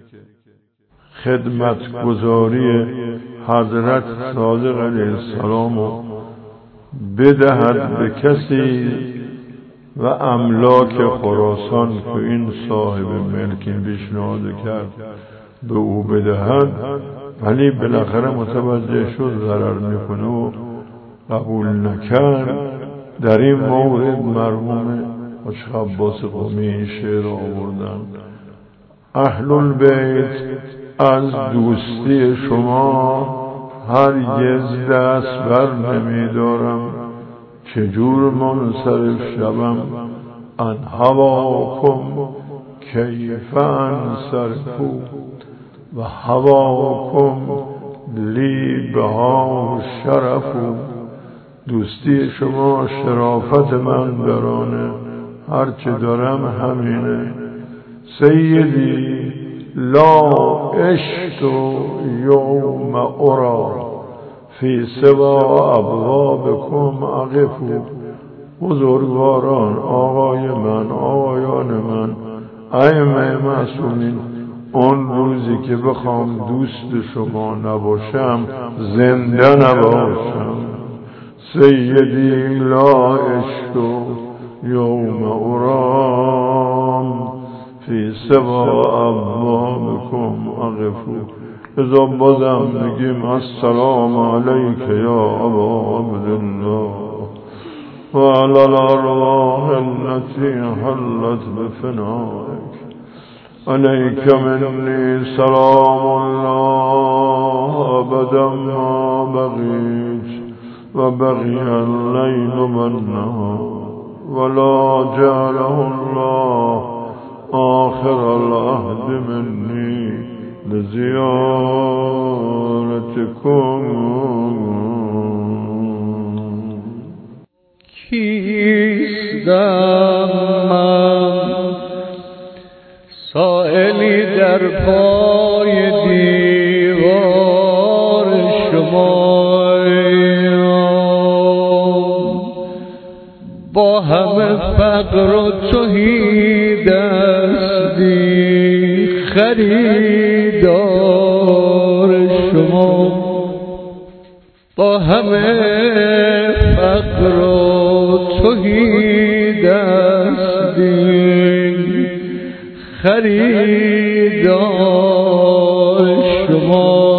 خدمتگزاری حضرت صادق علیه السلام بدهد به کسی و املاک خراسان که این صاحب ملکین پیشنهاد کرد به او بدهد، ولی بالاخره متوجه شد ضرر میکنه و قبول نکرد. در این مورد مرحوم حاج عباس قمی این شعر آوردن: اهل البیت از دوستی شما هرگز دست بر نمیدارم، چجور منصرف شوم ان هواکم کیف انصرفوا و هواکم لی بها شرفوا. دوستی شما شرافت من درانه، هرچه دارم همینه. سیدی لا عشت یوم ارا فی سوا ابوابکم اقفوا. بزرگواران، آقای من، آقایان من، ائمه معصومین، اون روزی که بخوام دوست شما نباشم، زنده نباشم. سيدي لا عشت يوم أرام في سبع أبوابكم أغف. إذا بازم بگیم السلام عليك يا أبا عبد الله وعلى الأرواح التي حلت بفنائك. عليك مني سلام الله أبدا ما بغيت وبغي الليل والنهار ولا جعله الله آخر العهد مني لزيارتكم. کیستم من سائلی در پای دیوار شما، با همه فقر و تهی دستی خریدار شما، با همه فقر و تهی دستی خریدار شما.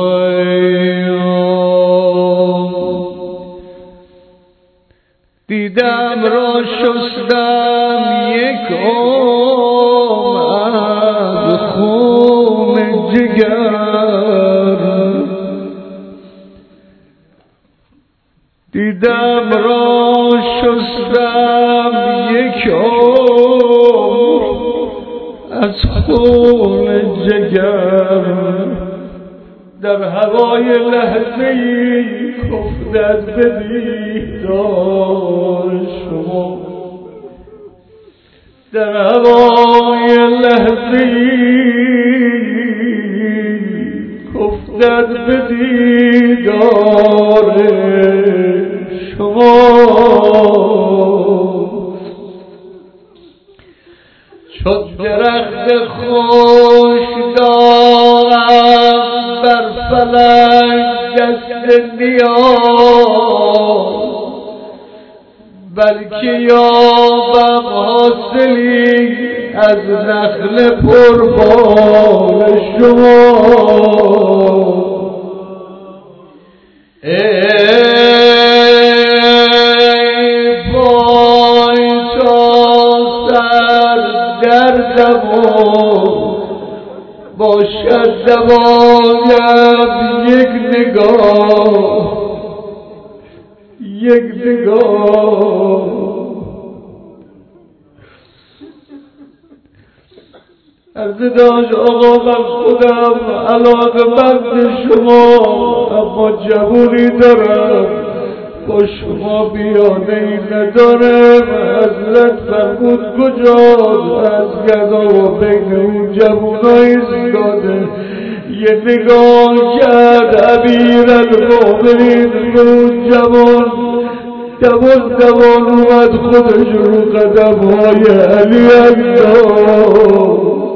دیدم را شستم یک از خون جگر، دیدم را شستم یک از خون جگر، در هوای لحظه‌ای کفتد به دیدار شما، در هوای لحظه‌ای کفتد به دیدار شما. چون درخت خوش دارم بر فلک دست نیاز، بلکه یابم حاصلی از نخل پربار شما. ای پای تا سر دردم باشد دوایم یک نگاه، یک نگاه. عرض داشت آقا من خودم علاقه‌مند شما، اما جوونی دارم با شما بیانه‌ای ندارم. حضرت فرمود کجاست؟ از گدا و بین اون جوونا ایستاده. یه نگاه کرد امیرالمومنین به اون جوان، دوان اومد خودش رو قدم‌های علی انداخت.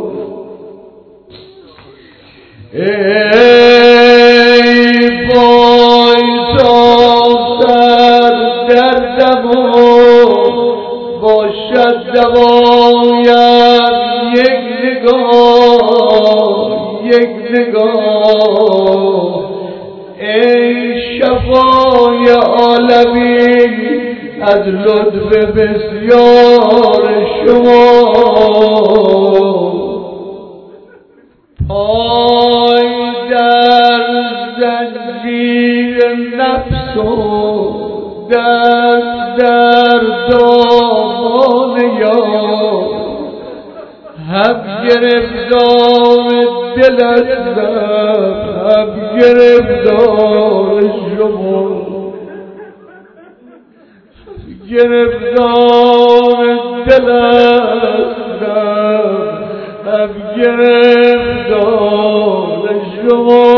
ای پای تا سر دردم باشد دوایم یک نگاه، یک نگاه. ای شفای عالمین از لطف بسیار شما، پای در زنجیر نفس و دست در دامان یار، هم گرفتار دل هستم هم گرفتار شما، گرفتار دل هستم هم گرفتار شما.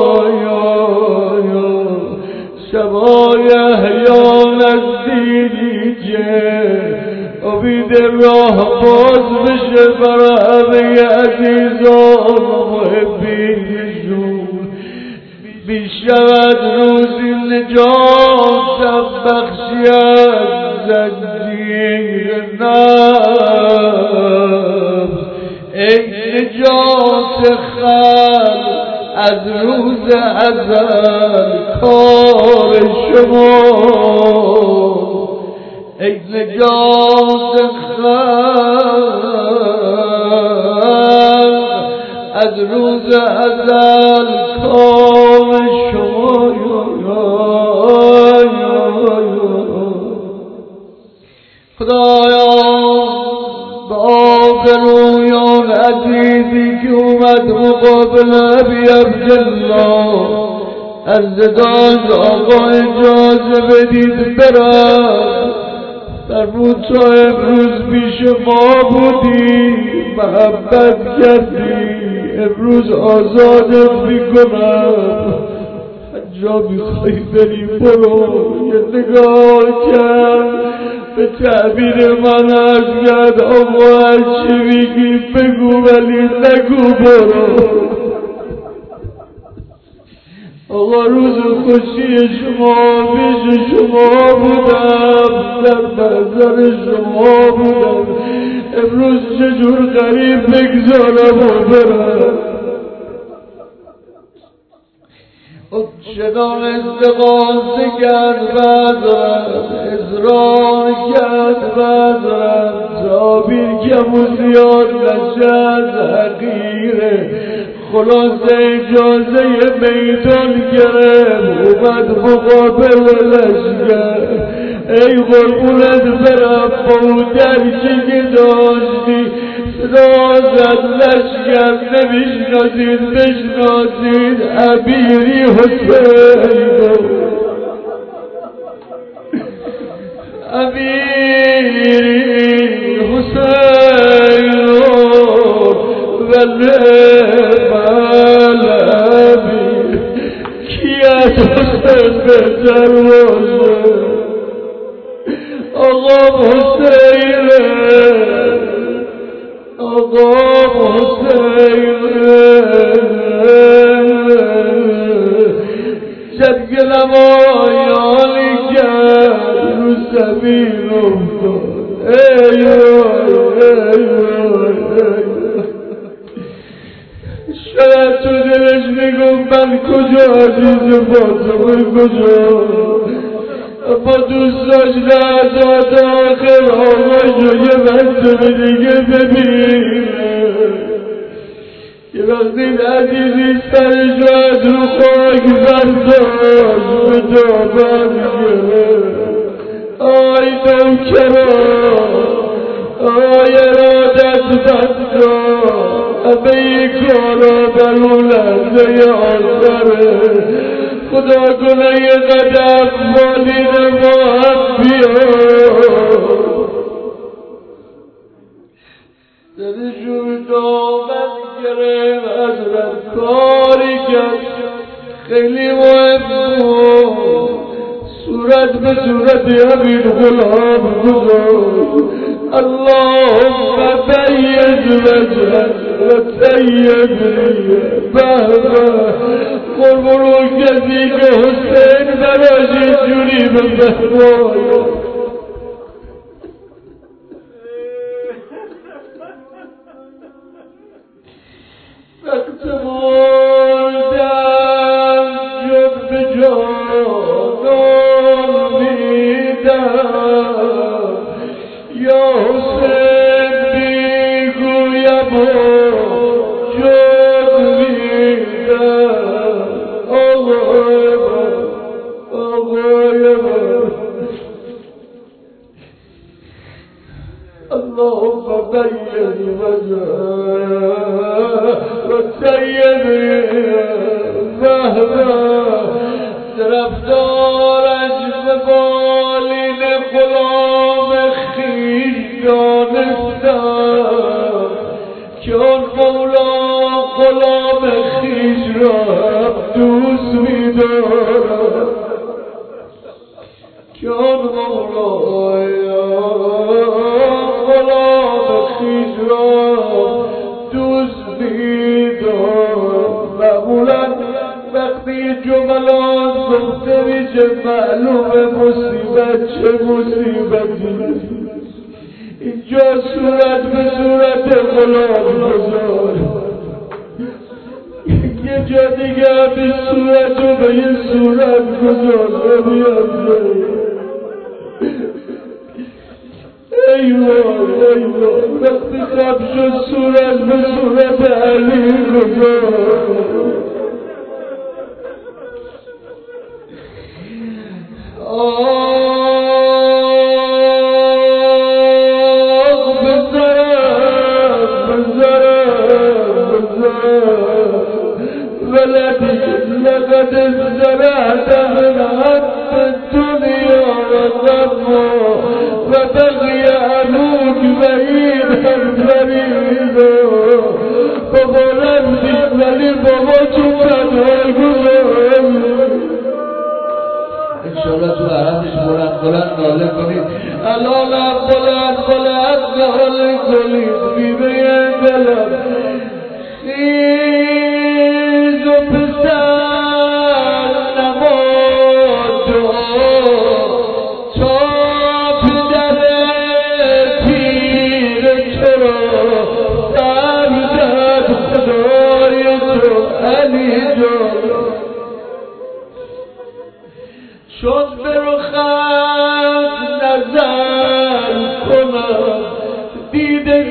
شبای احیان از دیدی که امید راه باز بشه برای همه عزیزان و محبینشون، بیشود روزی نجاتم بخشی از زنجیر نفس، ای نجات خلق از روز ازل کار شما، ای نجات خلق از روز ازل کار شما. خدایا به آبرویان عزیزی که اومد مقابل ابی عبدالله عزیزان آقا اجازه بدید برم، فرمود تا امروز پیش ما بودی محبت کردی، امروز آزادت میکنم، جا میخوای بری برو. یه نگاه کرد به تعبیر من از کرد آقا هرچی میگی بگو ولی نگو برو. آقا روز خوشی شما پیش شما بودم، در نظر شما بودم، امروز چجور غریب بگذارم و برم. چنان استغاثه کرد بدرم، اصرار کرد بدرم، تعبیر کم و زیاد نشد حقیره. خلاصه اجازه میدان گرفت، اومد مقابل لشگر. ای قربونت برم با اون درکی که داشتی صدا زد لشگر، نمیشناسید بشناسید امیری حسین، امیری حسین ولی ملبی کیت حسین بهتر باشه. آقا حسین، آقا حسین جنگ نمایانی کرد رو زمین افتاد. ای شاید تو دلش میگم من کجا عزیز فاطمه کجا، اما دوست داشت لحظات آخر آقایو یه مرتبه دیگه ببینه. یه وقتی عزیزی سرش از رو خاک برداشت به دامن گرفت. آی نوکران، آی ارادت بندان، همه ای کارا در اون لحظه آخره. خدا کنه یه قدم والین ما هم بیاد. دلشو به دامن گرفت، حضرت کاری کرد خیلی مهم بود، صورت به صورت همین غلام گذاشت. اللهم بید وجهك وسیدنی بهبه. قربون اون کسی که حسین براش اینجوری به بهباید. وقت مردم جد به جانم میدم، یا حسین میگویم جد میدم. آقای من، آقای من، اللهم بین وجهك وسیدنی بهبه. طرفدارش به بالین غلام خویش دانستم که آن مولا غلام خویش را هم دوست می‌دارد، که آن مولا غلام خویش را دوست می‌دارد. معمولا وقتی جملات گفته میشه معلوم مصیبت مصیبت چه مصیبتی اینجا صورت به صورت غلام گذار یه جا دیگه به صورت و به یه صورت گذار بیاد ایوان ایوان وقتی خب شد صورت به صورت علی گذار لقد زرعت أهلها الدنيا وغمه وبغي أبوك بعيدا فريدا فظلمت لبابتك الغلام انشاءالله تو عربش بلند ناله کنید الان بلند ناله کنید بیبه دلم خیز و پسر نماد تا پدر پیر تو را سر زد خدای تو علی جان چون به رخت نظر کنم دیده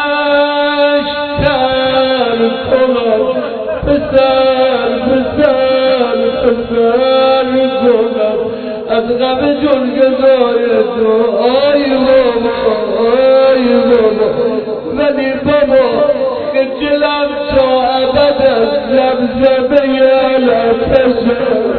زشتر کنم پسر کنم از غم جلگزار تو آی بابا ولی بابا خجلم تا ابد از زمزمه علتشم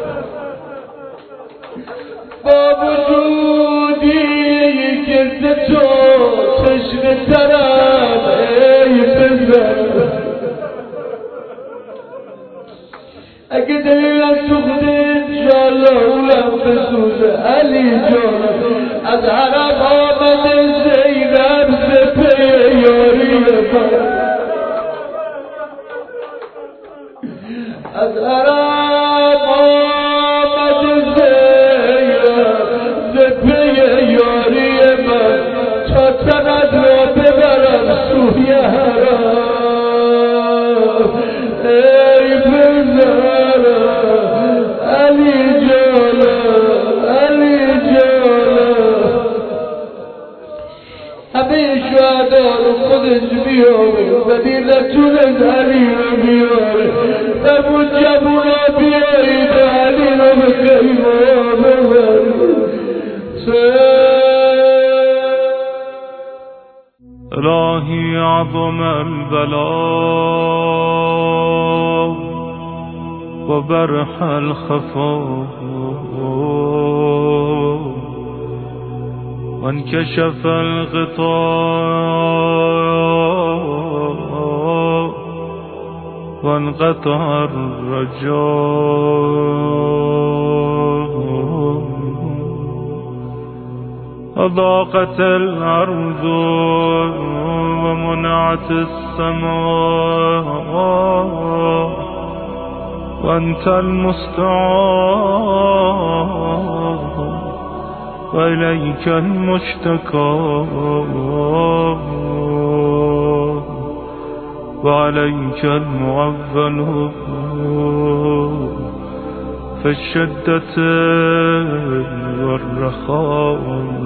با وجودی که ز تو تشنه ترم ای پسر اگه دلم سوخته انشالله اولم بسوزه علی جان از حرم آمده زینب ز پی یاری من از حرم آمده یاری من تا سند را ببرم سوی حرم ای پسرم علی جانم همه شهدا رو خودش بیاره ولی نتونست علی رو بیاره همون جوونا بیارید علی رو به خیمه ببرید الهی عظم البلاء و برح الخفاء وانكشف الغطاء وانقطع الرجاء وضاقت الأرض ومنعت السماء وأنت المستعان وإليك المشتكى وعليك المعول في الشدة والرخاء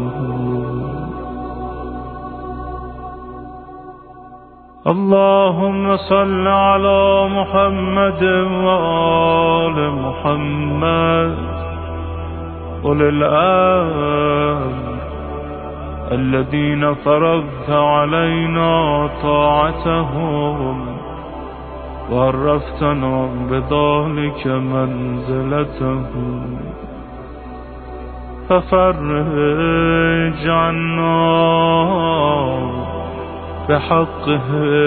اللهم صل على محمد وآل محمد أولي الأمر الذين فرضت علينا طاعتهم وعرفتنا بذلك منزلتهم ففرج عنا بحقه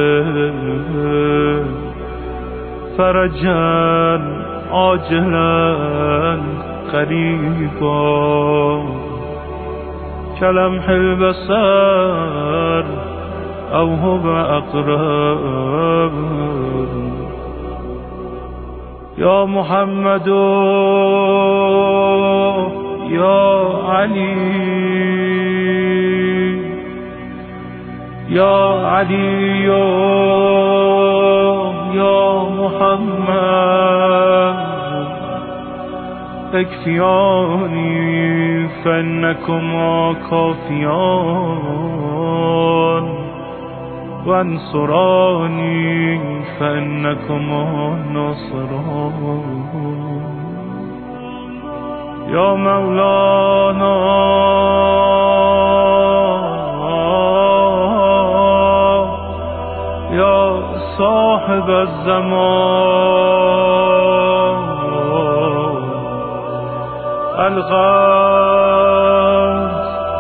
فرجا عاجلا قريبا كلمح البصر أو هو أقرب يا محمد یا علی یا علی یا محمد اکفیانی فانکما کافیان وانصرانی فانکما ناصران یا مولانا یا صاحب الزمان الغوث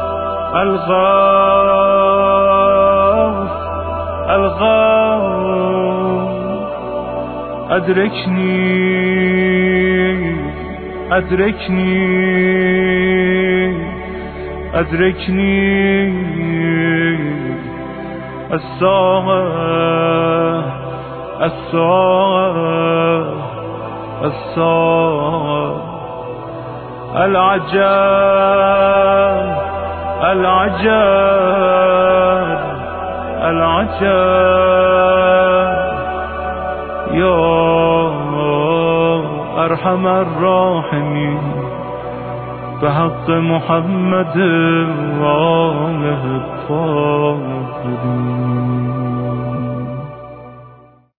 الغوث الغوث أدركني أدركني أدركني الساعة الساعة الساعة العجاب العجاب العجاب يا أرحم الراحمين بحق محمد وآله الطاهرين.